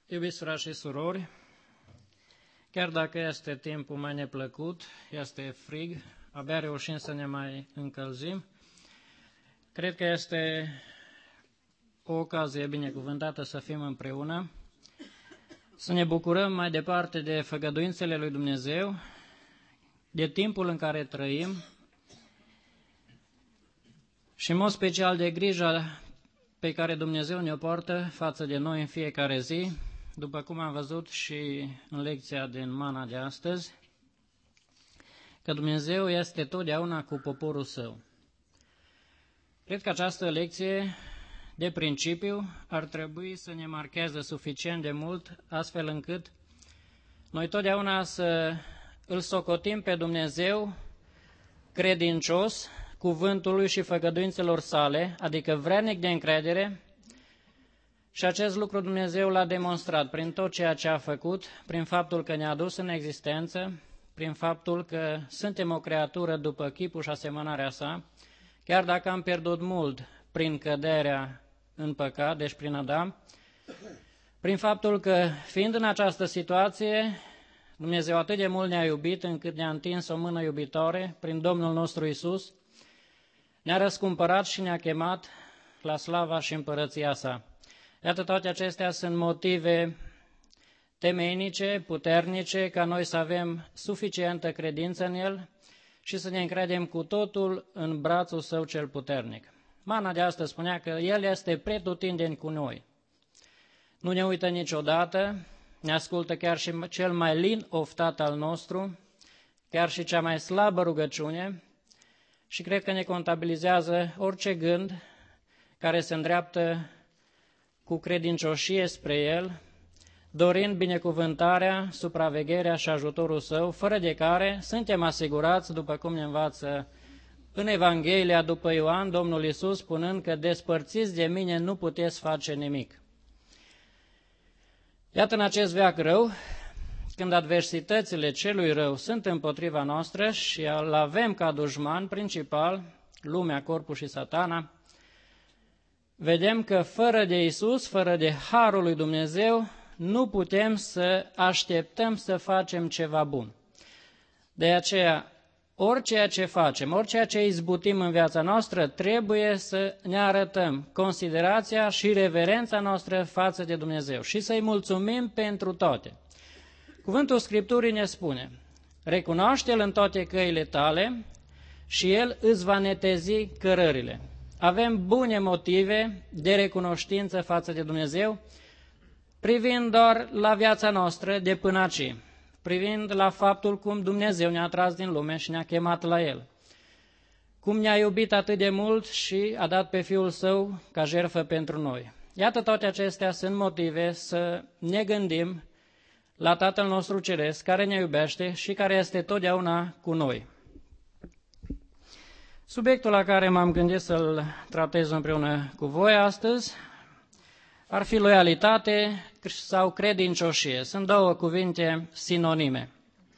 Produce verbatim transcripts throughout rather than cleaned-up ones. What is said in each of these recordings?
Iubiți frați și surori, chiar dacă este timpul mai neplăcut, este frig, abia reușim să ne mai încălzim, cred că este o ocazie binecuvântată să fim împreună, să ne bucurăm mai departe de făgăduințele lui Dumnezeu, de timpul în care trăim și în mod special de grija pe care Dumnezeu ne-o poartă față de noi în fiecare zi, după cum am văzut și în lecția din Mana de astăzi, că Dumnezeu este totdeauna cu poporul Său. Cred că această lecție, de principiu, ar trebui să ne marcheze suficient de mult, astfel încât noi totdeauna să îl socotim pe Dumnezeu credincios cuvântului și făgăduințelor sale, adică vrednic de încredere, și acest lucru Dumnezeu l-a demonstrat prin tot ceea ce a făcut, prin faptul că ne-a adus în existență, prin faptul că suntem o creatură după chipul și asemănarea sa, chiar dacă am pierdut mult prin căderea în păcat, deci prin Adam, prin faptul că, fiind în această situație, Dumnezeu atât de mult ne-a iubit încât ne-a întins o mână iubitoare prin Domnul nostru Iisus, ne-a răscumpărat și ne-a chemat la slava și împărăția sa. Iată, toate acestea sunt motive temeinice, puternice, ca noi să avem suficientă credință în El și să ne încredem cu totul în brațul Său cel puternic. Mana de astăzi spunea că El este pretutindeni cu noi. Nu ne uită niciodată, ne ascultă chiar și cel mai lin oftat al nostru, chiar și cea mai slabă rugăciune și cred că ne contabilizează orice gând care se îndreaptă cu credincioșie spre El, dorind binecuvântarea, supravegherea și ajutorul Său, fără de care suntem asigurați, după cum ne învață în Evanghelia după Ioan, Domnul Iisus, spunând că despărțiți de mine nu puteți face nimic. Iată, în acest veac rău, când adversitățile celui rău sunt împotriva noastră și îl avem ca dușman principal, lumea, corpul și satana, vedem că fără de Iisus, fără de harul lui Dumnezeu, nu putem să așteptăm să facem ceva bun. De aceea, orice ce facem, orice ce izbutim în viața noastră, trebuie să ne arătăm considerația și reverența noastră față de Dumnezeu și să-i mulțumim pentru toate. Cuvântul Scripturii ne spune: recunoaște-L în toate căile tale și El îți va netezi cărările. Avem bune motive de recunoștință față de Dumnezeu, privind doar la viața noastră de până aici, privind la faptul cum Dumnezeu ne-a tras din lume și ne-a chemat la El, cum ne-a iubit atât de mult și a dat pe Fiul Său ca jertfă pentru noi. Iată, toate acestea sunt motive să ne gândim la Tatăl nostru Ceresc, care ne iubește și care este totdeauna cu noi. Subiectul la care m-am gândit să-l tratez împreună cu voi astăzi ar fi loialitate sau credincioșie. Sunt două cuvinte sinonime.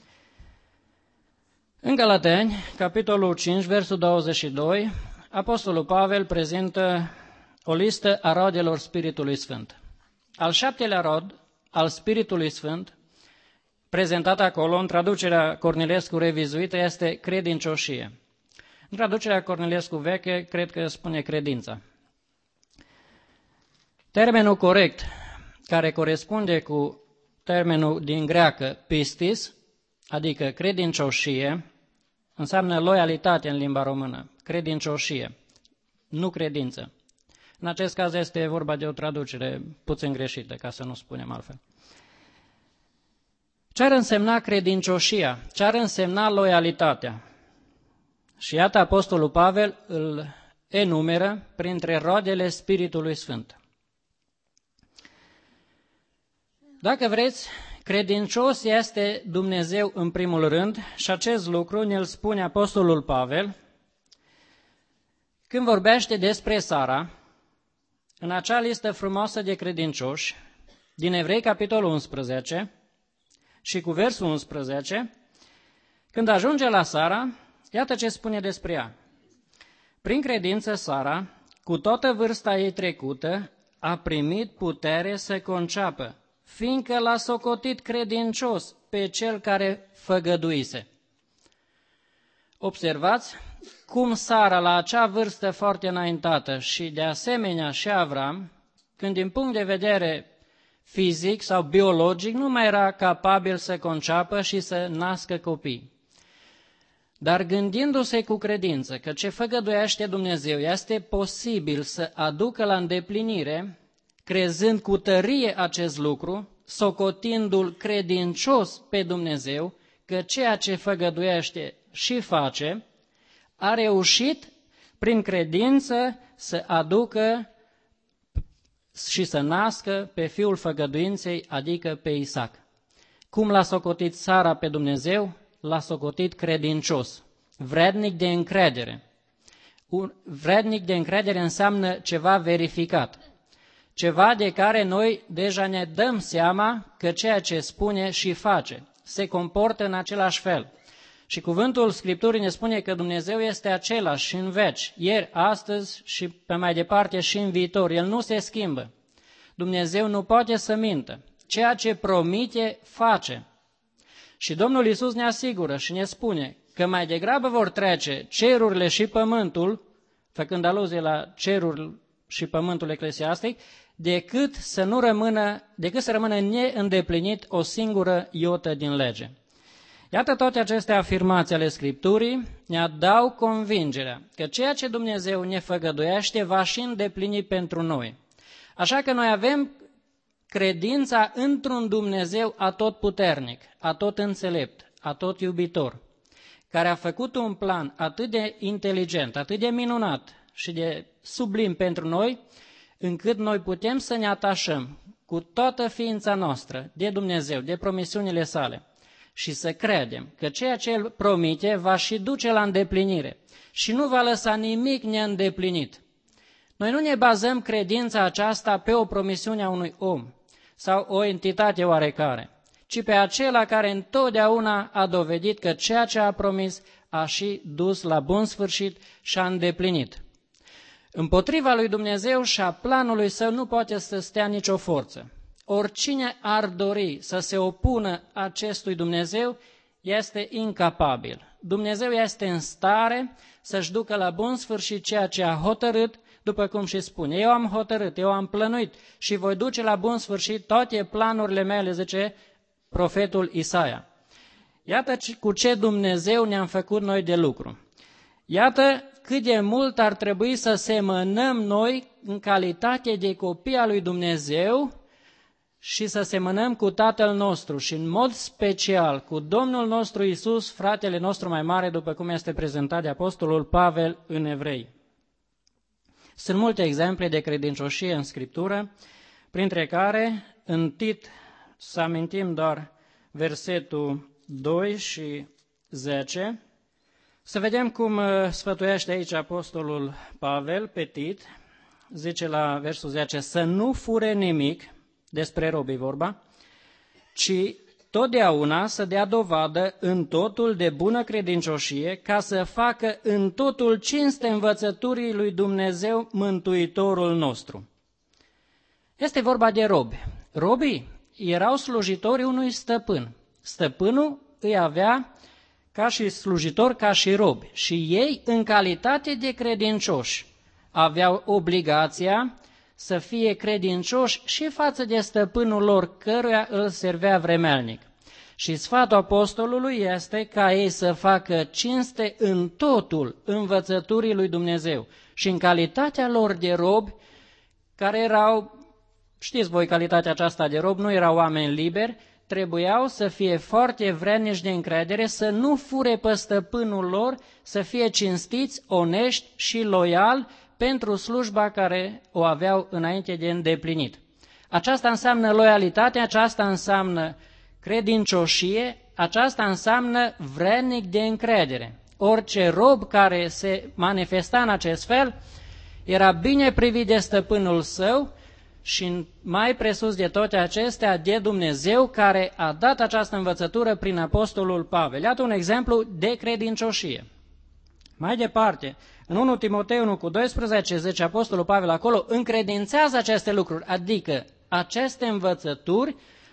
În Galateni, capitolul cinci, versul douăzeci și doi, Apostolul Pavel prezintă o listă a roadelor Spiritului Sfânt. Al șaptelea rod al Spiritului Sfânt, prezentat acolo în traducerea Cornilescu revizuită, este credincioșie. În traducerea Cornilescu veche, cred că spune credința. Termenul corect, care corespunde cu termenul din greacă pistis, adică credincioșie, înseamnă loialitate în limba română, credincioșie, nu credință. În acest caz este vorba de o traducere puțin greșită, ca să nu spunem altfel. Ce ar însemna credincioșia? Ce ar însemna loialitatea? Și iată, Apostolul Pavel îl enumeră printre roadele Spiritului Sfânt. Dacă vreți, credincios este Dumnezeu în primul rând și acest lucru ne-l spune Apostolul Pavel când vorbește despre Sara, în acea listă frumoasă de credincioși, din Evrei, capitolul unsprezece, și cu versul unsprezece, când ajunge la Sara, iată ce spune despre ea. Prin credință, Sara, cu toată vârsta ei trecută, a primit putere să conceapă, fiindcă l-a socotit credincios pe cel care făgăduise. Observați cum Sara, la acea vârstă foarte înaintată, și de asemenea și Avram, când din punct de vedere fizic sau biologic nu mai era capabil să conceapă și să nască copii. Dar gândindu-se cu credință că ce făgăduiește Dumnezeu este posibil să aducă la îndeplinire, crezând cu tărie acest lucru, socotindu-l credincios pe Dumnezeu, că ceea ce făgăduiește și face, a reușit prin credință să aducă și să nască pe fiul făgăduinței, adică pe Isaac. Cum l-a socotit Sara pe Dumnezeu? L-a socotit credincios, vrednic de încredere. Un vrednic de încredere înseamnă ceva verificat, ceva de care noi deja ne dăm seama că ceea ce spune și face se comportă în același fel. Și cuvântul Scripturii ne spune că Dumnezeu este același și în veci, ieri, astăzi și pe mai departe și în viitor. El nu se schimbă. Dumnezeu nu poate să mintă. Ceea ce promite, face. Și Domnul Iisus ne asigură și ne spune că mai degrabă vor trece cerurile și pământul, făcând aluzie la cerul și pământul eclesiastic, decât să nu rămână, decât să rămână neîndeplinit o singură iotă din lege. Iată, toate aceste afirmații ale Scripturii ne dau convingerea că ceea ce Dumnezeu ne făgăduiește va și îndeplini pentru noi. Așa că noi avem credința într-un Dumnezeu atotputernic, atotînțelept, atot iubitor, care a făcut un plan atât de inteligent, atât de minunat și de sublim pentru noi, încât noi putem să ne atașăm cu toată ființa noastră de Dumnezeu, de promisiunile sale, și să credem că ceea ce El promite va și duce la îndeplinire și nu va lăsa nimic neîndeplinit. Noi nu ne bazăm credința aceasta pe o promisiune a unui om sau o entitate oarecare, ci pe acela care întotdeauna a dovedit că ceea ce a promis a și dus la bun sfârșit și a îndeplinit. Împotriva lui Dumnezeu și a planului său nu poate să stea nicio forță. Oricine ar dori să se opună acestui Dumnezeu este incapabil. Dumnezeu este în stare să-și ducă la bun sfârșit ceea ce a hotărât, după cum și spune, eu am hotărât, eu am plănuit și voi duce la bun sfârșit toate planurile mele, zice profetul Isaia. Iată cu ce Dumnezeu ne-am făcut noi de lucru. Iată cât de mult ar trebui să semănăm noi în calitate de copii al lui Dumnezeu și să semănăm cu Tatăl nostru și în mod special cu Domnul nostru Iisus, fratele nostru mai mare, după cum este prezentat de Apostolul Pavel în Evrei. Sunt multe exemple de credincioșie în Scriptură, printre care în Tit să amintim doar versetul doi și zece. Să vedem cum sfătuiește aici Apostolul Pavel pe Tit, zice la versul zece, să nu fure nimic, despre robii vorba, ci totdeauna să dea dovadă în totul de bună credincioșie, ca să facă în totul cinste învățăturii lui Dumnezeu Mântuitorul nostru. Este vorba de robi. Robii erau slujitorii unui stăpân. Stăpânul îi avea ca și slujitor, ca și robi. Și ei, în calitate de credincioși, aveau obligația să fie credincioși și față de stăpânul lor, căruia îl servea vremelnic. Și sfatul apostolului este ca ei să facă cinste în totul învățăturii lui Dumnezeu. Și în calitatea lor de robi, care erau, știți voi, calitatea aceasta de robi, nu erau oameni liberi, trebuiau să fie foarte vrednici de încredere, să nu fure pe stăpânul lor, să fie cinstiți, onești și loiali pentru slujba care o aveau înainte de îndeplinit. Aceasta înseamnă loialitate, aceasta înseamnă credincioșie, aceasta înseamnă vrednic de încredere. Orice rob care se manifesta în acest fel era bine privit de stăpânul său și mai presus de toate acestea de Dumnezeu, care a dat această învățătură prin apostolul Pavel. Iată un exemplu de credincioșie. Mai departe, în întâi Timotei unu cu doisprezece, zice apostolul Pavel acolo, încredințează aceste lucruri, adică aceste învățături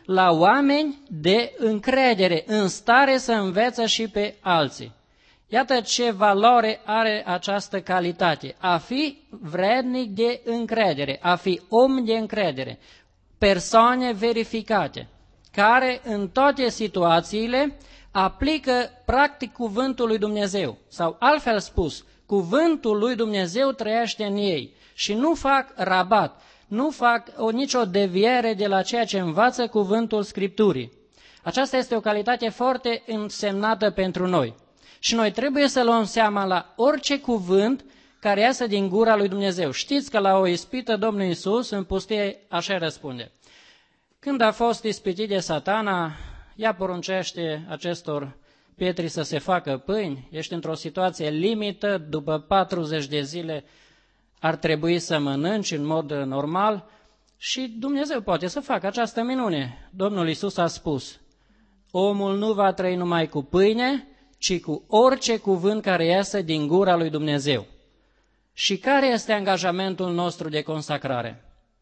la oameni de încredere, în stare să învețe și pe alții. Iată ce valoare are această calitate, a fi vrednic de încredere, a fi om de încredere, persoane verificate, care în toate situațiile aplică practic cuvântul lui Dumnezeu, sau altfel spus, cuvântul lui Dumnezeu trăiește în ei și nu fac rabat, nu fac o, nicio deviere de la ceea ce învață cuvântul Scripturii. Aceasta este o calitate foarte însemnată pentru noi. Și noi trebuie să luăm seama la orice cuvânt care iasă din gura lui Dumnezeu. Știți că la o ispită Domnul Iisus în pustie așa răspunde. Când a fost ispitit de Satana, ea poruncește acestor pietri să se facă pâini, ești într-o situație limită, după patruzeci de zile ar trebui să mănânci în mod normal și Dumnezeu poate să facă această minune. Domnul Iisus a spus, omul nu va trăi numai cu pâine, ci cu orice cuvânt care iasă din gura lui Dumnezeu. Și care este angajamentul nostru de consacrare?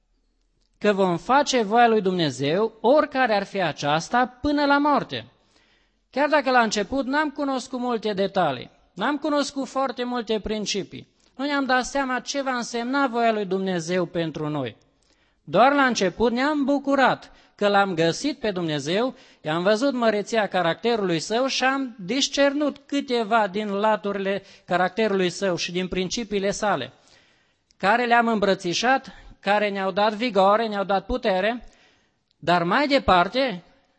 Că vom face voia lui Dumnezeu, oricare ar fi aceasta, până la moarte. Chiar dacă la început n-am cunoscut multe detalii, n-am cunoscut foarte multe principii, nu ne-am dat seama ce va însemna voia lui Dumnezeu pentru noi. Doar la început ne-am bucurat că l-am găsit pe Dumnezeu, i-am văzut măreția caracterului său și am discernut câteva din laturile caracterului său și din principiile sale, care le-am îmbrățișat, care ne-au dat vigoare, ne-au dat putere, dar mai departe,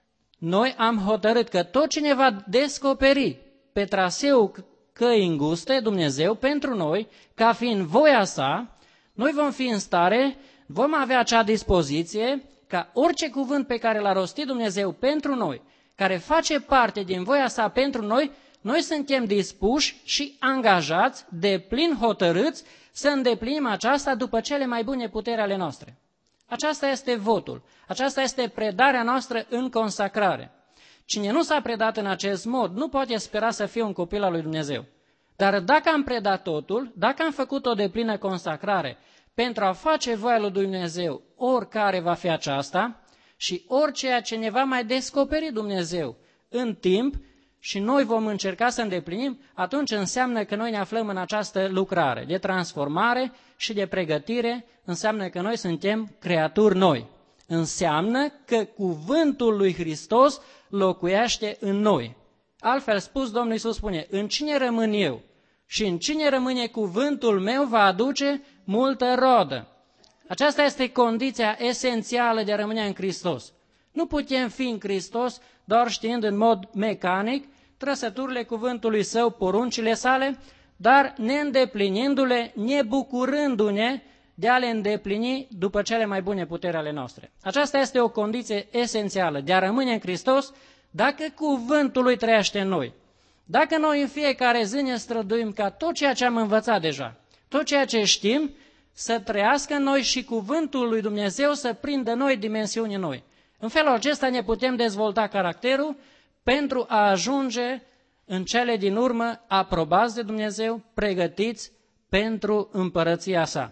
noi am hotărât că tot ce ne va descoperi pe traseul căii înguste, Dumnezeu, pentru noi, ca fiind voia sa, noi vom fi în stare, vom avea acea dispoziție ca orice cuvânt pe care l-a rostit Dumnezeu pentru noi, care face parte din voia sa pentru noi, noi suntem dispuși și angajați, de plin hotărâți, să îndeplinim aceasta după cele mai bune puteri ale noastre. Aceasta este votul, aceasta este predarea noastră în consacrare. Cine nu s-a predat în acest mod, nu poate spera să fie un copil al lui Dumnezeu. Dar dacă am predat totul, dacă am făcut o deplină consacrare pentru a face voia lui Dumnezeu, oricare va fi aceasta, și orice ce ne va mai descoperi Dumnezeu în timp, și noi vom încerca să îndeplinim, atunci înseamnă că noi ne aflăm în această lucrare de transformare și de pregătire, înseamnă că noi suntem creaturi noi. Înseamnă că cuvântul lui Hristos locuiește în noi. Altfel spus, Domnul Iisus spune, în cine rămân eu și în cine rămâne cuvântul meu va aduce multă rodă. Aceasta este condiția esențială de a rămâne în Hristos. Nu putem fi în Hristos doar știind în mod mecanic trăsăturile cuvântului său, poruncile sale, dar neîndeplinindu-le, nebucurându-ne de a le îndeplini după cele mai bune puteri ale noastre. Aceasta este o condiție esențială de a rămâne în Hristos dacă cuvântul lui trăiește în noi. Dacă noi în fiecare zi ne străduim ca tot ceea ce am învățat deja, tot ceea ce știm, să trăiască în noi și cuvântul lui Dumnezeu să prindă noi dimensiuni noi. În felul acesta ne putem dezvolta caracterul pentru a ajunge în cele din urmă aprobați de Dumnezeu, pregătiți pentru împărăția sa.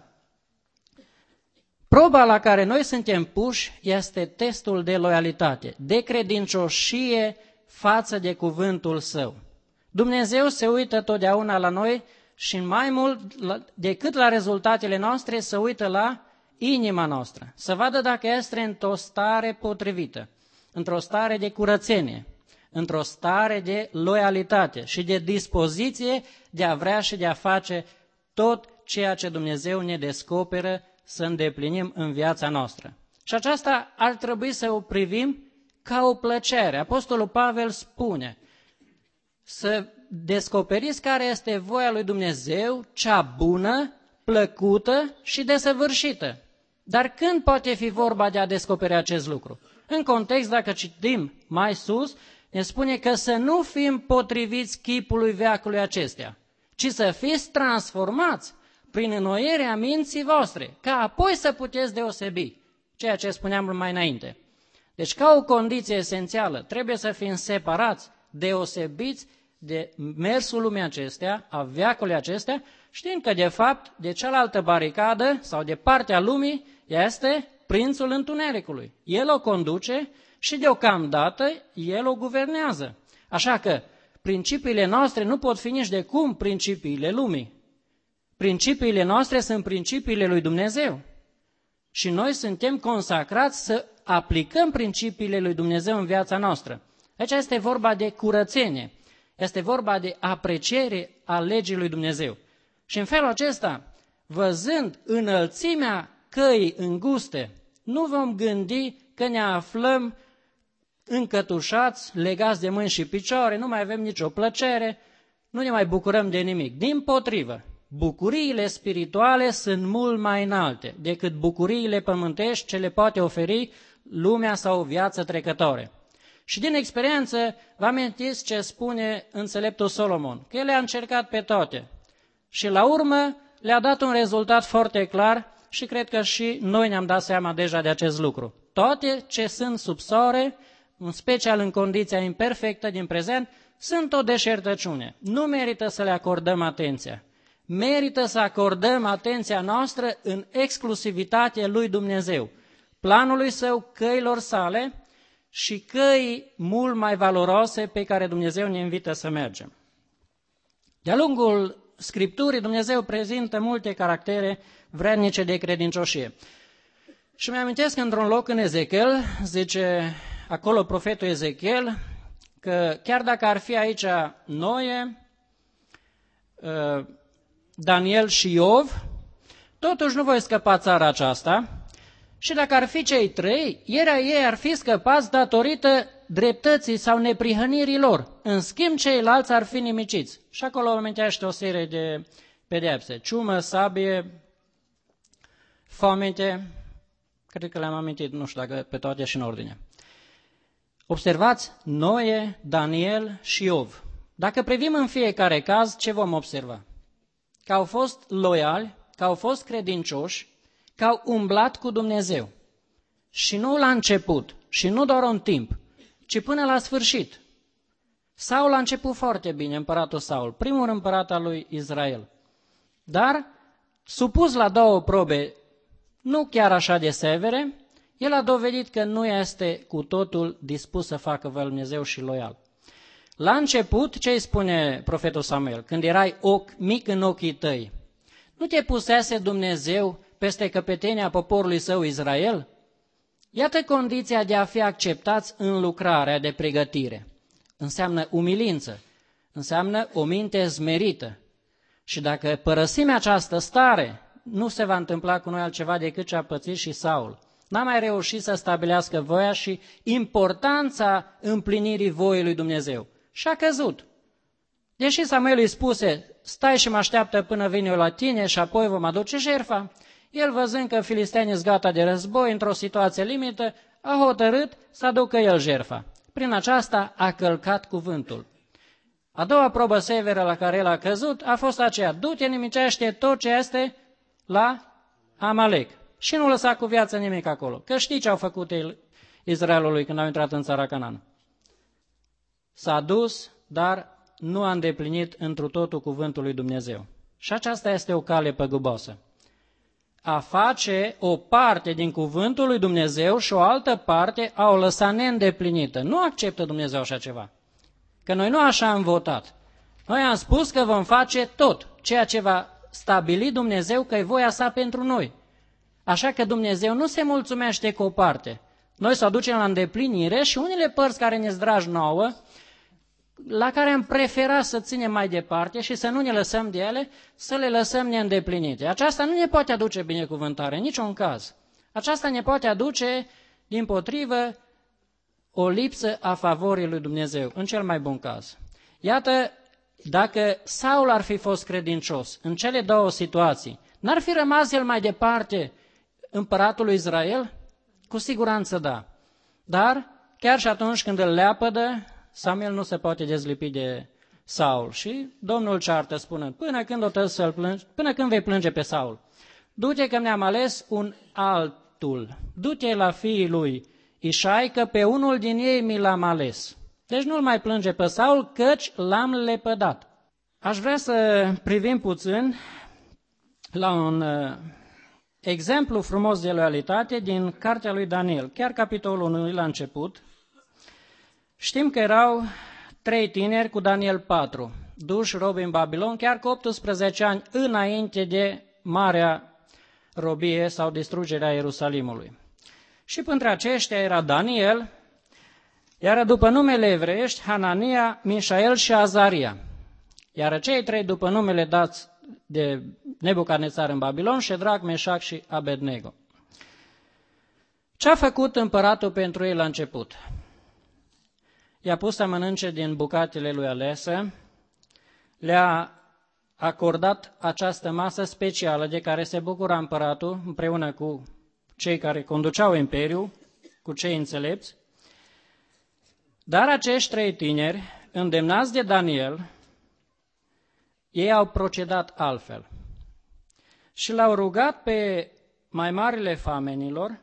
Proba la care noi suntem puși este testul de loialitate, de credincioșie față de cuvântul său. Dumnezeu se uită totdeauna la noi și mai mult decât la rezultatele noastre se uită la inima noastră, să vadă dacă este într-o stare potrivită, într-o stare de curățenie, într-o stare de loialitate și de dispoziție de a vrea și de a face tot ceea ce Dumnezeu ne descoperă să îndeplinim în viața noastră. Și aceasta ar trebui să o privim ca o plăcere. Apostolul Pavel spune să descoperiți care este voia lui Dumnezeu, cea bună, plăcută și desăvârșită. Dar când poate fi vorba de a descoperi acest lucru? În context, dacă citim mai sus, ne spune că să nu fim potriviți chipului veacului acestea, ci să fiți transformați prin înnoirea minții voastre, ca apoi să puteți deosebi ceea ce spuneam mai înainte. Deci, ca o condiție esențială, trebuie să fim separați, deosebiți de mersul lumii acestea, a veacului acestea, știind că, de fapt, de cealaltă baricadă sau de partea lumii este prințul întunericului. El o conduce și deocamdată El o guvernează. Așa că principiile noastre nu pot fi nici de cum principiile lumii. Principiile noastre sunt principiile lui Dumnezeu. Și noi suntem consacrați să aplicăm principiile lui Dumnezeu în viața noastră. Aici este vorba de curățenie. Este vorba de apreciere a legii lui Dumnezeu. Și în felul acesta, văzând înălțimea căii înguste, nu vom gândi că ne aflăm încătușați, legați de mâini și picioare, nu mai avem nicio plăcere, nu ne mai bucurăm de nimic. Dimpotrivă, bucuriile spirituale sunt mult mai înalte decât bucuriile pământești ce le poate oferi lumea sau o viață trecătoare. Și din experiență vă amintiți ce spune înțeleptul Solomon, că el le-a încercat pe toate și la urmă le-a dat un rezultat foarte clar și cred că și noi ne-am dat seama deja de acest lucru. Toate ce sunt sub soare, în special în condiția imperfectă din prezent, sunt o deșertăciune. Nu merită să le acordăm atenția. Merită să acordăm atenția noastră în exclusivitate lui Dumnezeu, planului Său, căilor sale și căi mult mai valoroase pe care Dumnezeu ne invită să mergem. De-a lungul Scripturii, Dumnezeu prezintă multe caractere vrednice de credincioșie. Și mi-amintesc într-un loc în Ezechiel, zice acolo profetul Ezechiel, că chiar dacă ar fi aici Noe, Daniel și Iov, totuși nu voi scăpa țara aceasta și dacă ar fi cei trei, ieri ei ar fi scăpați datorită dreptății sau neprihănirii lor. În schimb, ceilalți ar fi nimiciți. Și acolo amintește o serie de pedeapse. Ciumă, sabie, foamete, cred că le-am amintit, nu știu dacă pe toate și în ordine. Observați Noe, Daniel și Iov. Dacă privim în fiecare caz, ce vom observa? Că au fost loiali, că au fost credincioși, că au umblat cu Dumnezeu. Și nu la început, și nu doar un timp, ci până la sfârșit. Saul a început foarte bine, împăratul Saul, primul împărat al lui Israel. Dar, supus la două probe, nu chiar așa de severe, el a dovedit că nu este cu totul dispus să facă voia lui Dumnezeu și loial. La început, ce îi spune profetul Samuel? Când erai ochi, mic în ochii tăi, nu te pusese Dumnezeu peste căpetenia poporului său Israel? Iată condiția de a fi acceptați în lucrarea de pregătire. Înseamnă umilință, înseamnă o minte zmerită. Și dacă părăsim această stare, nu se va întâmpla cu noi altceva decât ce a pățit și Saul. N-a mai reușit să stabilească voia și importanța împlinirii voii lui Dumnezeu. Și a căzut. Deși Samuel îi spuse, stai și mă așteaptă până vine eu la tine și apoi vom aduce jertfa, el văzând că filistenii sunt gata de război, într-o situație limită, a hotărât să aducă el jertfa. Prin aceasta a călcat cuvântul. A doua probă severă la care el a căzut a fost aceea, du-te, nimicește tot ce este la Amalek. Și nu lăsa cu viață nimic acolo. Că știi ce au făcut Israelului când au intrat în țara Canaan. S-a dus, dar nu a îndeplinit întru totul cuvântul lui Dumnezeu. Și aceasta este o cale păguboasă. A face o parte din cuvântul lui Dumnezeu și o altă parte a o lăsa neîndeplinită. Nu acceptă Dumnezeu așa ceva. Că noi nu așa am votat. Noi am spus că vom face tot ceea ce va stabili Dumnezeu că e voia sa pentru noi. Așa că Dumnezeu nu se mulțumește cu o parte. Noi să o aducem la îndeplinire și unele părți care ne-s dragi nouă, la care am preferat să ținem mai departe și să nu ne lăsăm de ele, să le lăsăm neîndeplinite. Aceasta nu ne poate aduce binecuvântare, în niciun caz. Aceasta ne poate aduce, dimpotrivă, o lipsă a favorii lui Dumnezeu, în cel mai bun caz. Iată, dacă Saul ar fi fost credincios în cele două situații, n-ar fi rămas el mai departe împăratul lui Israel? Cu siguranță da. Dar, chiar și atunci când îl leapădă, Samuel nu se poate dezlipi de Saul. Și Domnul ceartă spunând, până când, o tăi să-l plângi, până când vei plânge pe Saul? Du-te că mi-am ales un altul. Du-te la fiii lui Ișai, că pe unul din ei mi l-am ales. Deci nu-l mai plânge pe Saul, căci l-am lepădat. Aș vrea să privim puțin la un exemplu frumos de loialitate din cartea lui Daniel, chiar capitolul unu la început. Știm că erau trei tineri cu Daniel patru, duși robi în Babilon, chiar cu optsprezece ani înainte de marea robie sau distrugerea Ierusalimului. Și printre aceștia era Daniel, iar după numele evreiești, Hanania, Mișael și Azaria. Iar cei trei după numele dați de Nebucadnețar în Babilon, Ședrac, Meșac și Abednego. Ce a făcut împăratul pentru ei la început? I-a pus să mănânce din bucatele lui alese, le-a acordat această masă specială de care se bucura împăratul împreună cu cei care conduceau imperiul, cu cei înțelepți. Dar acești trei tineri, îndemnați de Daniel, ei au procedat altfel și l-au rugat pe mai marile famenilor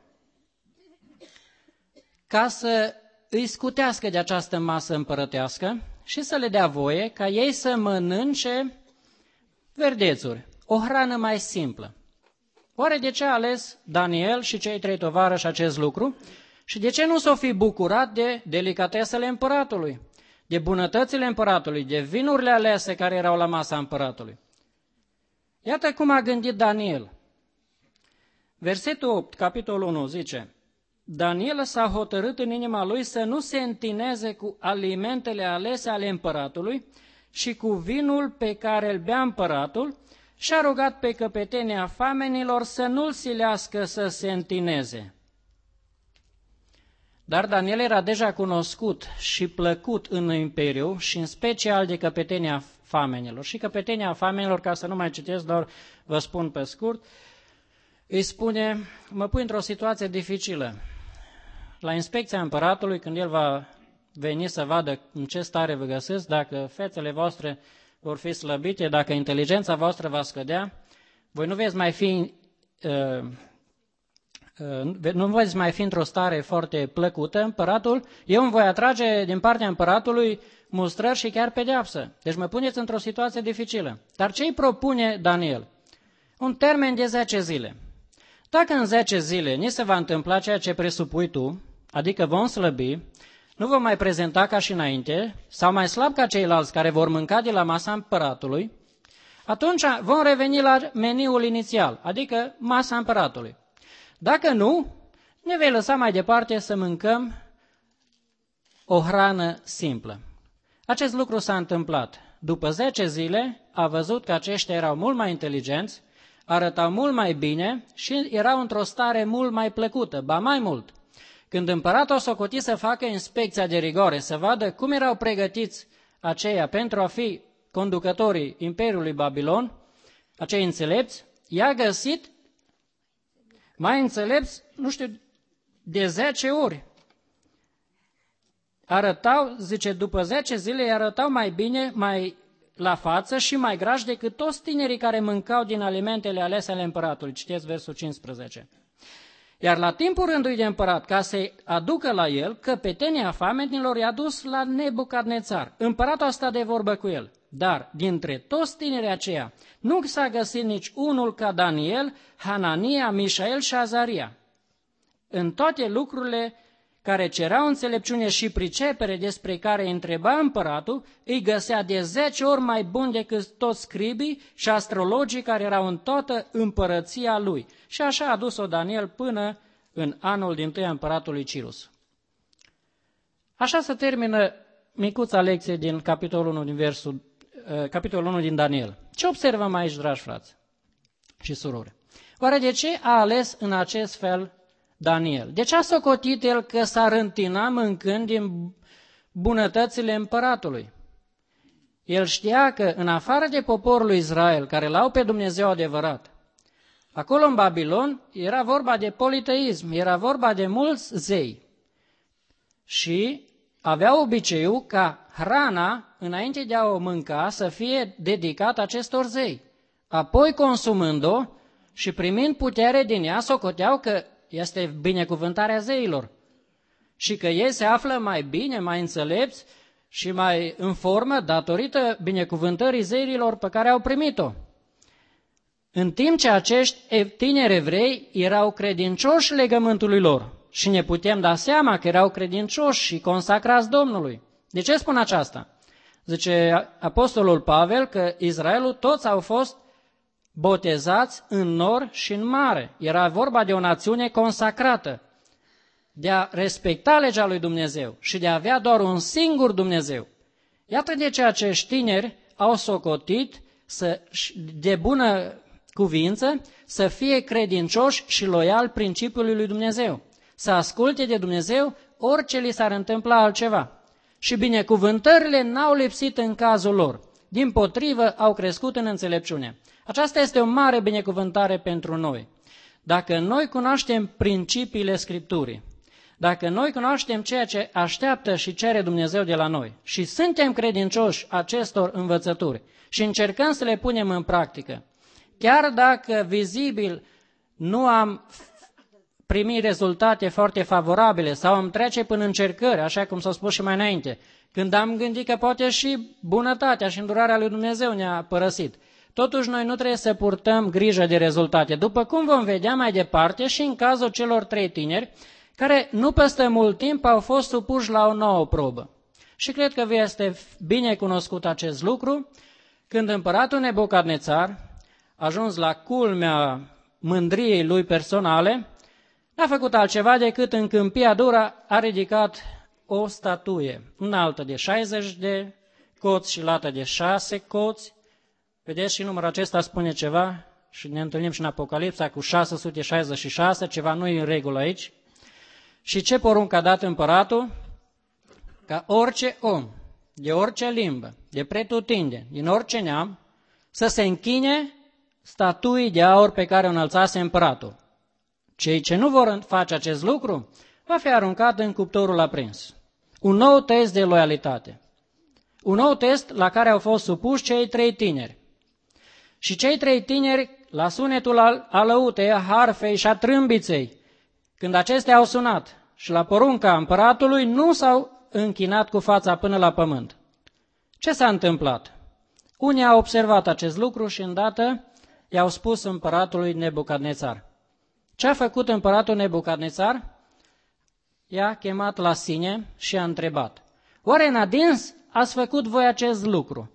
ca să îi scutească de această masă împărătească și să le dea voie ca ei să mănânce verdețuri, o hrană mai simplă. Oare de ce a ales Daniel și cei trei tovarăși acest lucru? Și de ce nu s-o fi bucurat de delicatesele împăratului, de bunătățile împăratului, de vinurile alese care erau la masa împăratului? Iată cum a gândit Daniel. Versetul opt, capitolul unu, zice: Daniel s-a hotărât în inima lui să nu se întineze cu alimentele alese ale împăratului și cu vinul pe care îl bea împăratul și a rugat pe căpetenia famenilor să nu-l silească să se întineze. Dar Daniel era deja cunoscut și plăcut în imperiu și în special de căpetenia famenilor. Și căpetenia famenilor, ca să nu mai citesc, doar vă spun pe scurt, îi spune: mă pui într-o situație dificilă. La inspecția împăratului, când el va veni să vadă în ce stare vă găsesc, dacă fețele voastre vor fi slăbite, dacă inteligența voastră va scădea, voi nu veți mai fi, uh, uh, nu veți mai fi într-o stare foarte plăcută, împăratul, eu îmi voi atrage din partea împăratului mustrări și chiar pedeapsă. Deci mă puneți într-o situație dificilă. Dar ce îi propune Daniel? Un termen de zece zile. Dacă în zece zile ni se va întâmpla ceea ce presupui tu, adică vom slăbi, nu vom mai prezenta ca și înainte, sau mai slab ca ceilalți care vor mânca de la masa împăratului, atunci vom reveni la meniul inițial, adică masa împăratului. Dacă nu, ne vei lăsa mai departe să mâncăm o hrană simplă. Acest lucru s-a întâmplat. După zece zile a văzut că aceștia erau mult mai inteligenți, arătau mult mai bine și erau într-o stare mult mai plăcută, ba mai mult. Când împăratul a socotit să facă inspecția de rigoare, să vadă cum erau pregătiți aceia pentru a fi conducătorii Imperiului Babilon, acei înțelepți, i-a găsit mai înțelepți, nu știu, de zece ori. Arătau, zice, după zece zile îi arătau mai bine, mai la față și mai grași decât toți tinerii care mâncau din alimentele alese ale împăratului. Citeți versul cincisprezece. Iar la timpul rândului de împărat, ca să-i aducă la el, căpetenia famenilor i-a dus la Nebucadnețar. Împăratul a stat de vorbă cu el. Dar, dintre toți tinerii aceia, nu s-a găsit nici unul ca Daniel, Hanania, Mișael și Azaria. În toate lucrurile care cereau înțelepciune și pricepere despre care îi întreba împăratul, îi găsea de zece ori mai bun decât toți scribii și astrologii care erau în toată împărăția lui. Și așa a dus-o Daniel până în anul dintâi a împăratului Cirus. Așa se termină micuța lecție din capitolul unu din versul, uh, capitolul unu din Daniel. Ce observăm aici, dragi frați și surori? Oare de ce a ales în acest fel Daniel? De ce a socotit el că s-ar întina mâncând din bunătățile împăratului? El știa că în afară de poporul lui Israel, care l-au pe Dumnezeu adevărat, acolo în Babilon era vorba de politeism, era vorba de mulți zei. Și avea obiceiul ca hrana, înainte de a o mânca, să fie dedicată acestor zei. Apoi, consumând-o și primind putere din ea, socoteau că este binecuvântarea zeilor și că ei se află mai bine, mai înțelepți și mai în formă datorită binecuvântării zeilor pe care au primit-o. În timp ce acești tineri evrei erau credincioși legământului lor și ne putem da seama că erau credincioși și consacrați Domnului. De ce spun aceasta? Zice Apostolul Pavel că Israelul toți au fost botezați în nor și în mare. Era vorba de o națiune consacrată, de a respecta legea lui Dumnezeu și de a avea doar un singur Dumnezeu. Iată de ce acești tineri au socotit să, de bună cuvință să fie credincioși și loiali principiului lui Dumnezeu, să asculte de Dumnezeu orice li s-ar întâmpla altceva. Și binecuvântările n-au lipsit în cazul lor, dimpotrivă au crescut în înțelepciune. Aceasta este o mare binecuvântare pentru noi. Dacă noi cunoaștem principiile Scripturii, dacă noi cunoaștem ceea ce așteaptă și cere Dumnezeu de la noi și suntem credincioși acestor învățături și încercăm să le punem în practică, chiar dacă vizibil nu am primit rezultate foarte favorabile sau am trece până încercări, așa cum s-a spus și mai înainte, când am gândit că poate și bunătatea și îndurarea lui Dumnezeu ne-a părăsit, totuși noi nu trebuie să purtăm grijă de rezultate, după cum vom vedea mai departe și în cazul celor trei tineri, care nu peste mult timp au fost supuși la o nouă probă. Și cred că vă este bine cunoscut acest lucru, când împăratul Nebucadnețar, ajuns la culmea mândriei lui personale, n-a făcut altceva decât în Câmpia Dura a ridicat o statuie înaltă de șaizeci de coți și lată de șase coți. Vedeți și numărul acesta spune ceva și ne întâlnim și în Apocalipsa cu șase sute șaizeci și șase, ceva nu e în regulă aici. Și ce poruncă a dat împăratul? Ca orice om, de orice limbă, de pretutindeni, din orice neam, să se închine statuii de aur pe care o înălțase împăratul. Cei ce nu vor face acest lucru, va fi aruncat în cuptorul aprins. Un nou test de loialitate. Un nou test la care au fost supuși cei trei tineri. Și cei trei tineri, la sunetul alăutei, a harfei și a trâmbiței, când acestea au sunat și la porunca împăratului, nu s-au închinat cu fața până la pământ. Ce s-a întâmplat? Unii au observat acest lucru și îndată i-au spus împăratului Nebucadnețar. Ce a făcut împăratul Nebucadnețar? I-a chemat la sine și a întrebat. Oare în adins ați făcut voi acest lucru?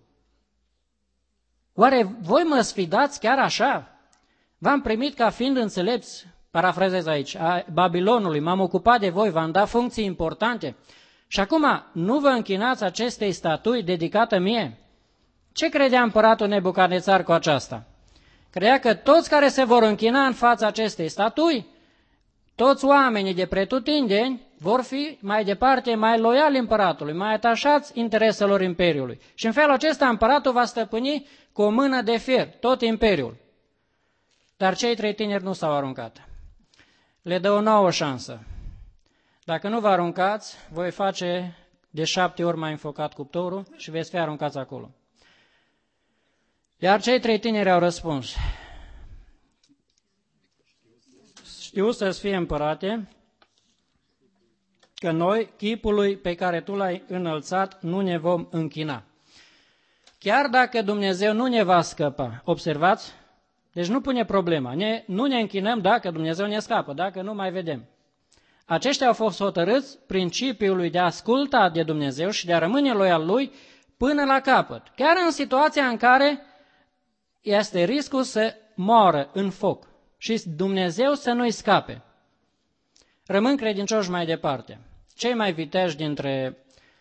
Oare voi mă sfidați chiar așa? V-am primit ca fiind înțelepți, parafrazez aici, a Babilonului, m-am ocupat de voi, v-am dat funcții importante și acum nu vă închinați acestei statui dedicată mie? Ce credea împăratul Nebucadnețar cu aceasta? Credea că toți care se vor închina în fața acestei statui, toți oamenii de pretutindeni, vor fi mai departe mai loiali împăratului, mai atașați intereselor imperiului. Și în felul acesta împăratul va stăpâni cu o mână de fier tot imperiul. Dar cei trei tineri nu s-au aruncat. Le dă o nouă șansă. Dacă nu vă aruncați, voi face de șapte ori mai înfocat cuptorul și veți fi aruncați acolo. Iar cei trei tineri au răspuns. Știu să-ți fie împărate că noi, chipului pe care tu l-ai înălțat, nu ne vom închina. Chiar dacă Dumnezeu nu ne va scăpa, observați? Deci nu pune problema, ne, nu ne închinăm dacă Dumnezeu ne scapă, dacă nu mai vedem. Aceștia au fost hotărâți principiului de a asculta de Dumnezeu și de a rămâne loial lui până la capăt, chiar în situația în care este riscul să moară în foc și Dumnezeu să nu-i scape. Rămân credincioși mai departe. Cei mai viteji dintre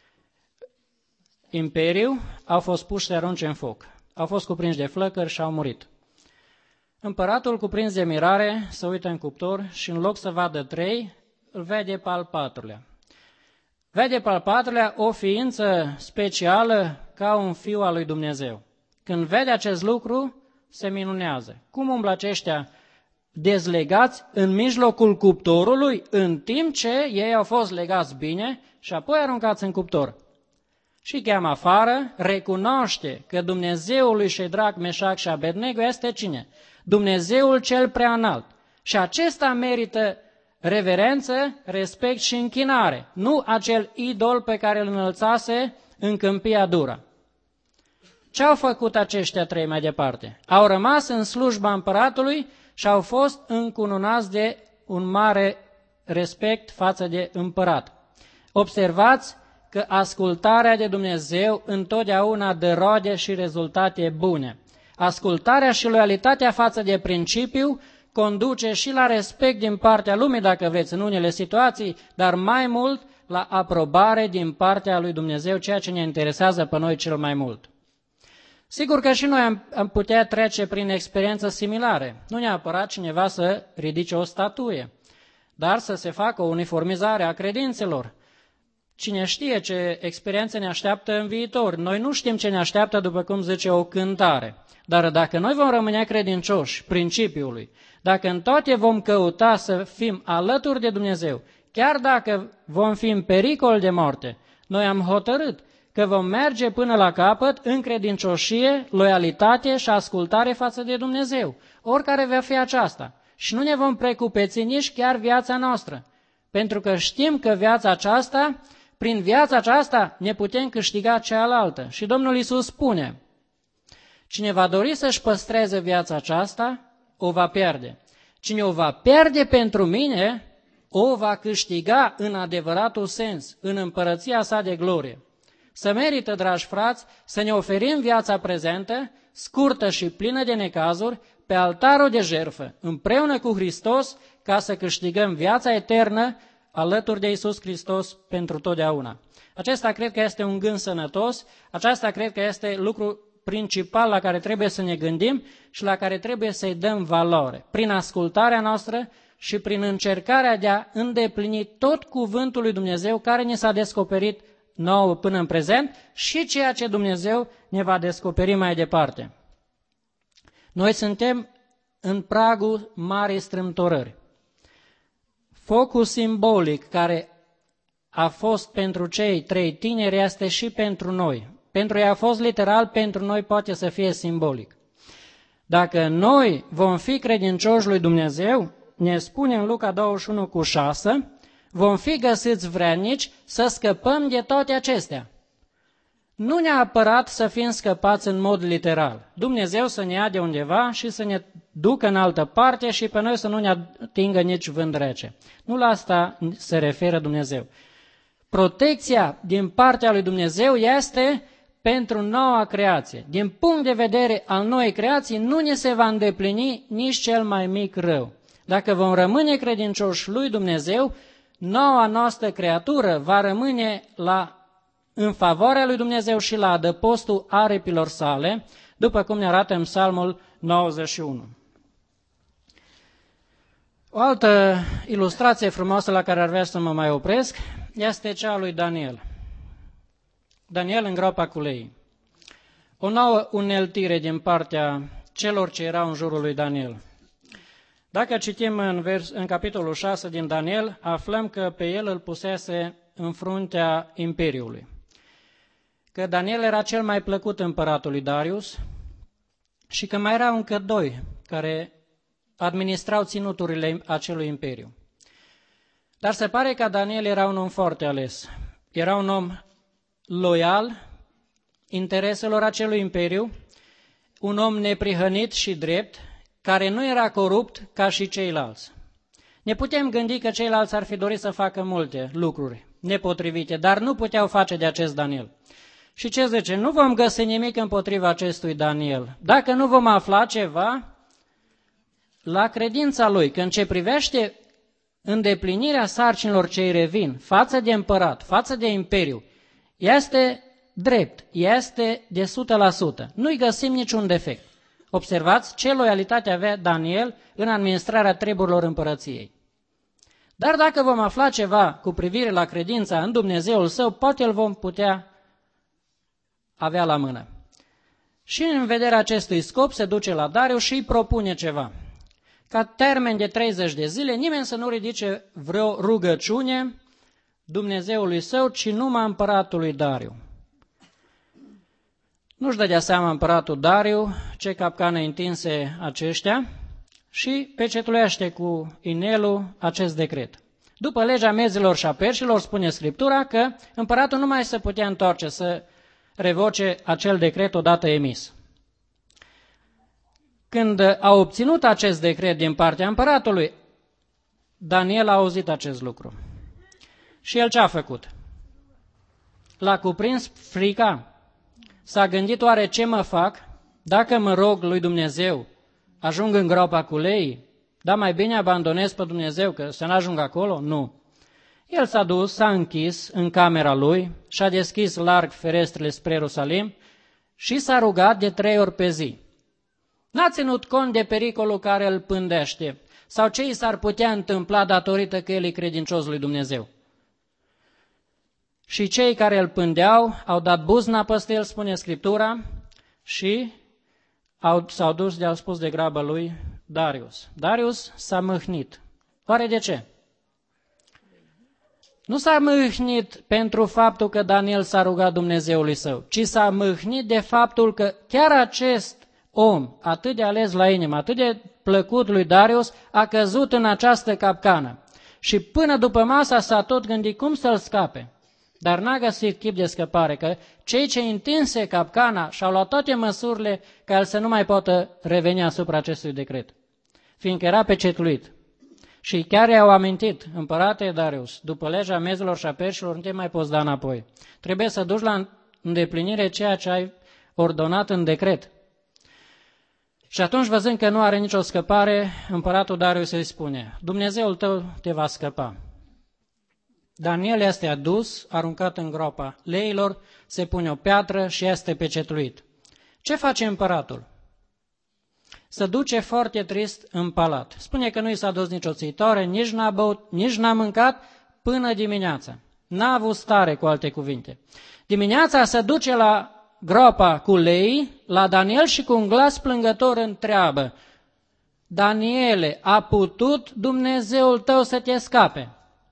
imperiu au fost puși să arunce în foc. Au fost cuprinși de flăcări și au murit. Împăratul, cuprins de mirare, se uită în cuptor și în loc să vadă trei, îl vede pe al patrulea. Vede pe al patrulea o ființă specială ca un fiu al lui Dumnezeu. Când vede acest lucru, se minunează. Cum umblă aceștia dezlegați în mijlocul cuptorului, în timp ce ei au fost legați bine și apoi aruncați în cuptor? Și cheamă afară, recunoaște că Dumnezeul lui Ședrac, Meșac și Abednego este cine? Dumnezeul cel prea înalt. Și acesta merită reverență, respect și închinare, nu acel idol pe care îl înălțase în Câmpia Dura. Ce au făcut aceștia trei mai departe? Au rămas în slujba împăratului și au fost încununați de un mare respect față de împărat. Observați că ascultarea de Dumnezeu întotdeauna dă roade și rezultate bune. Ascultarea și loialitatea față de principiu conduce și la respect din partea lumii, dacă vreți, în unele situații, dar mai mult la aprobare din partea lui Dumnezeu, ceea ce ne interesează pe noi cel mai mult. Sigur că și noi am, am putea trece prin experiențe similare. Nu neapărat cineva să ridice o statuie, dar să se facă o uniformizare a credințelor. Cine știe ce experiențe ne așteaptă în viitor? Noi nu știm ce ne așteaptă, după cum zice o cântare. Dar dacă noi vom rămâne credincioși principiului, dacă în toate vom căuta să fim alături de Dumnezeu, chiar dacă vom fi în pericol de moarte, noi am hotărât că vom merge până la capăt în credincioșie, loialitate și ascultare față de Dumnezeu, oricare va fi aceasta. Și nu ne vom precupeți nici chiar viața noastră, pentru că știm că viața aceasta, prin viața aceasta, ne putem câștiga cealaltă. Și Domnul Iisus spune, cine va dori să-și păstreze viața aceasta, o va pierde. Cine o va pierde pentru mine, o va câștiga în adevăratul sens, în împărăția sa de glorie. Să merită, dragi frați, să ne oferim viața prezentă, scurtă și plină de necazuri, pe altarul de jertfă, împreună cu Hristos, ca să câștigăm viața eternă alături de Iisus Hristos pentru totdeauna. Acesta cred că este un gând sănătos, aceasta cred că este lucru principal la care trebuie să ne gândim și la care trebuie să-i dăm valoare, prin ascultarea noastră și prin încercarea de a îndeplini tot cuvântul lui Dumnezeu care ne s-a descoperit nouă până în prezent și ceea ce Dumnezeu ne va descoperi mai departe. Noi suntem în pragul marii strâmtorări. Focul simbolic care a fost pentru cei trei tineri este și pentru noi. Pentru ei a fost literal, pentru noi poate să fie simbolic. Dacă noi vom fi credincioși lui Dumnezeu, ne spune în Luca douăzeci și unu cu șase, vom fi găsiți vrednici să scăpăm de toate acestea. Nu neapărat să fim scăpați în mod literal. Dumnezeu să ne ia de undeva și să ne ducă în altă parte și pe noi să nu ne atingă nici vânt rece. Nu la asta se referă Dumnezeu. Protecția din partea lui Dumnezeu este pentru noua creație. Din punct de vedere al noii creații, nu ne se va îndeplini nici cel mai mic rău. Dacă vom rămâne credincioși lui Dumnezeu, noua noastră creatură va rămâne la, în favoarea lui Dumnezeu și la adăpostul aripilor sale, după cum ne arată în Psalmul nouăzeci și unu. O altă ilustrație frumoasă la care ar vrea să mă mai opresc este cea a lui Daniel. Daniel în groapa cu leii. O nouă uneltire din partea celor ce erau în jurul lui Daniel. Dacă citim în, vers, în capitolul șase din Daniel, aflăm că pe el îl pusese în fruntea imperiului. Că Daniel era cel mai plăcut împăratului Darius și că mai erau încă doi care administrau ținuturile acelui imperiu. Dar se pare că Daniel era un om foarte ales. Era un om loial intereselor acelui imperiu, un om neprihănit și drept, care nu era corupt ca și ceilalți. Ne putem gândi că ceilalți ar fi dorit să facă multe lucruri nepotrivite, dar nu puteau face de acest Daniel. Și ce zice? Nu vom găsi nimic împotriva acestui Daniel. Dacă nu vom afla ceva la credința lui, că în ce privește îndeplinirea sarcinilor ce îi revin față de împărat, față de imperiu, este drept, este de o sută la sută. Nu-i găsim niciun defect. Observați ce loialitate avea Daniel în administrarea treburilor împărăției. Dar dacă vom afla ceva cu privire la credința în Dumnezeul său, poate îl vom putea avea la mână. Și în vederea acestui scop se duce la Darius și îi propune ceva. Ca termen de treizeci de zile, nimeni să nu ridice vreo rugăciune Dumnezeului său, ci numai împăratului Dariu. Nu-și dădea seama împăratul Dariu ce capcane întinse aceștia și pecetulește cu inelul acest decret. După legea mezilor și a perșilor, spune Scriptura că împăratul nu mai se putea întoarce să revoce acel decret odată emis. Când a obținut acest decret din partea împăratului, Daniel a auzit acest lucru. Și el ce a făcut? L-a cuprins frica. S-a gândit, oare ce mă fac? Dacă mă rog lui Dumnezeu, ajung în groapa cu lei? Dar mai bine abandonez pe Dumnezeu, că să n-ajung acolo? Nu. El s-a dus, s-a închis în camera lui și-a deschis larg ferestrele spre Ierusalim și s-a rugat de trei ori pe zi. N-a ținut cont de pericolul care îl pândește sau ce i s-ar putea întâmpla datorită că el e credincios lui Dumnezeu. Și cei care îl pândeau au dat buzna peste el, spune Scriptura, și au, s-au dus de-au spus de grabă lui Darius. Darius s-a mâhnit. Oare de ce? Nu s-a mâhnit pentru faptul că Daniel s-a rugat Dumnezeului său, ci s-a mâhnit de faptul că chiar acest om, atât de ales la inimă, atât de plăcut lui Darius, a căzut în această capcană. Și până după masa s-a tot gândit cum să-l scape. Dar n-a găsit chip de scăpare, că cei ce întinse capcana și-au luat toate măsurile ca el să nu mai poată reveni asupra acestui decret, fiindcă era pecetluit. Și chiar i-au amintit, împărate Darius, după legea mezilor și a perșilor, nu te mai poți da înapoi. Trebuie să duci la îndeplinire ceea ce ai ordonat în decret. Și atunci, văzând că nu are nicio scăpare, împăratul Darius îi spune, Dumnezeul tău te va scăpa. Daniel este adus, aruncat în groapa leilor, se pune o piatră și este pecetluit. Ce face împăratul? Se duce foarte trist în palat. Spune că nu i s-a dus nicio țitoare, nici n-a băut, nici n-a mâncat până dimineața. N-a avut stare, cu alte cuvinte. Dimineața se duce la groapa cu lei, la Daniel și cu un glas plângător întreabă, Daniele, a putut Dumnezeul tău să te scape?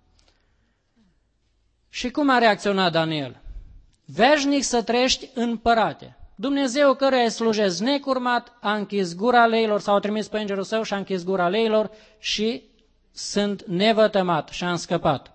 Și cum a reacționat Daniel? Veșnic să trăiești, împărate. Dumnezeu căruia îi slujesc necurmat a închis gura leilor, s-au trimis pe îngerul său și a închis gura leilor și sunt nevătămat și am scăpat.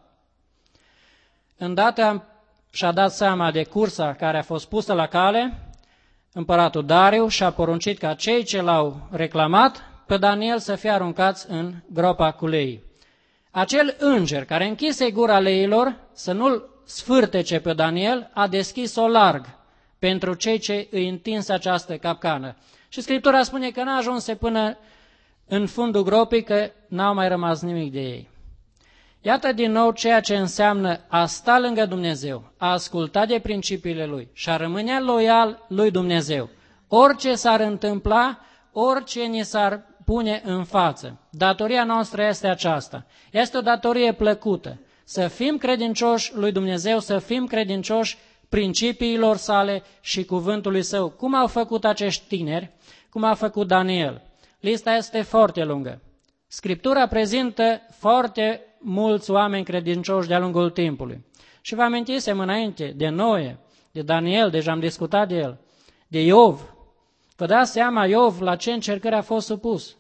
Îndată și-a dat seama de cursa care a fost pusă la cale, împăratul Dariu și-a poruncit ca cei ce l-au reclamat pe Daniel să fie aruncați în groapa cu lei. Acel înger care închise gura leilor, să nu-l sfârtece pe Daniel, a deschis-o larg pentru cei ce îi întins această capcană. Și Scriptura spune că n-a ajuns până în fundul gropii, că n-au mai rămas nimic de ei. Iată din nou ceea ce înseamnă a sta lângă Dumnezeu, a asculta de principiile Lui și a rămâne loial lui Dumnezeu. Orice s-ar întâmpla, orice ni s-ar pune în față. Datoria noastră este aceasta. Este o datorie plăcută. Să fim credincioși lui Dumnezeu, să fim credincioși principiilor sale și cuvântului său. Cum au făcut acești tineri, cum a făcut Daniel. Lista este foarte lungă. Scriptura prezintă foarte mulți oameni credincioși de-a lungul timpului. Și vă amintisem înainte de Noe, de Daniel, deja am discutat de el, de Iov. Vă dați seama, Iov, la ce încercări a fost supus?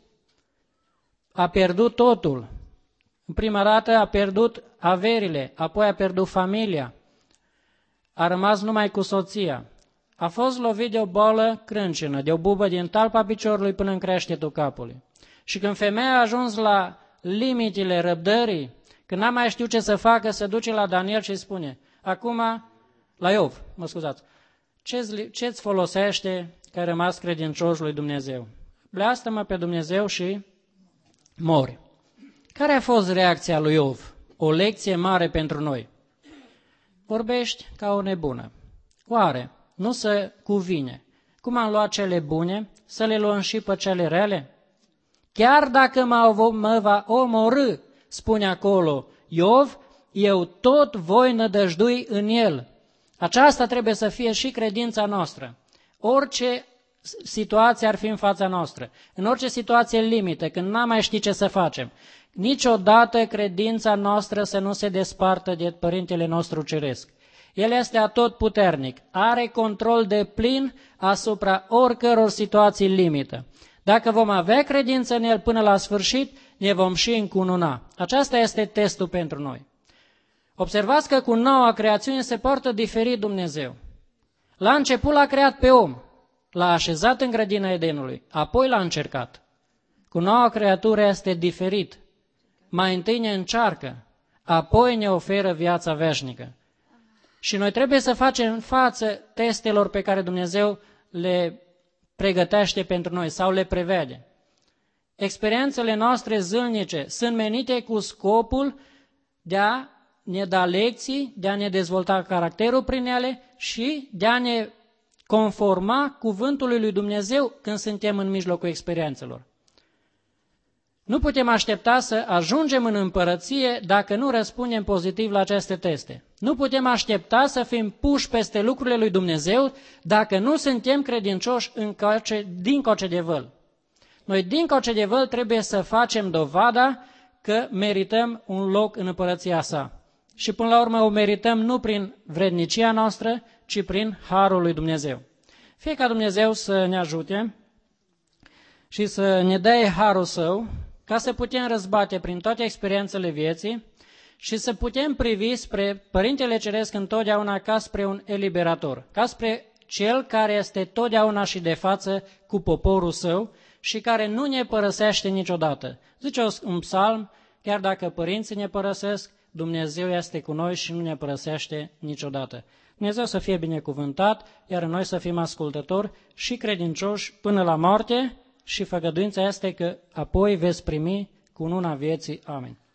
A pierdut totul. În prima dată a pierdut averile, apoi a pierdut familia. A rămas numai cu soția. A fost lovit de o boală crâncenă, de o bubă din talpa piciorului până în creștetul capului. Și când femeia a ajuns la limitele răbdării, când n-a mai știut ce să facă, se duce la Daniel și îi spune, acum, la Iov, mă scuzați, ce-ți, ce-ți folosește că ai rămas credincios lui Dumnezeu? Bleastă-mă pe Dumnezeu și mori. Care a fost reacția lui Iov? O lecție mare pentru noi. Vorbești ca o nebună. Oare nu se cuvine? Cum am luat cele bune, să le luăm și pe cele rele? Chiar dacă mă, mă va omorâ, spune acolo Iov, eu tot voi nădăjdui în el. Aceasta trebuie să fie și credința noastră. Orice situație ar fi în fața noastră, în orice situație limită, când n-am mai ști ce să facem, niciodată credința noastră să nu se despartă de Părintele nostru Ceresc. El este atotputernic, are control deplin asupra oricăror situații limită. Dacă vom avea credință în El până la sfârșit, ne vom și încununa. Aceasta este testul pentru noi. Observați că cu noua creațiune se poartă diferit Dumnezeu. La început l-a creat pe om, l-a așezat în grădina Edenului, apoi l-a încercat. Cu noua creatură este diferit. Mai întâi ne încearcă, apoi ne oferă viața veșnică. Și noi trebuie să facem față testelor pe care Dumnezeu le pregătește pentru noi sau le prevede. Experiențele noastre zilnice sunt menite cu scopul de a ne da lecții, de a ne dezvolta caracterul prin ele și de a ne conforma cuvântului lui Dumnezeu când suntem în mijlocul experiențelor. Nu putem aștepta să ajungem în împărăție dacă nu răspundem pozitiv la aceste teste. Nu putem aștepta să fim puși peste lucrurile lui Dumnezeu dacă nu suntem credincioși încoace, dincoace de văl. Noi dincoace de văl trebuie să facem dovada că merităm un loc în împărăția sa. Și până la urmă o merităm nu prin vrednicia noastră, ci prin harul lui Dumnezeu. Fie ca Dumnezeu să ne ajute și să ne dea harul său, ca să putem răzbate prin toate experiențele vieții și să putem privi spre Părintele Ceresc întotdeauna ca spre un eliberator, ca spre Cel care este totdeauna și de față cu poporul său și care nu ne părăsește niciodată. Zice un psalm, chiar dacă părinții ne părăsesc, Dumnezeu este cu noi și nu ne părăsește niciodată. Dumnezeu să fie binecuvântat, iar noi să fim ascultători și credincioși până la moarte și făgăduința este că apoi veți primi cununa vieții. Amin.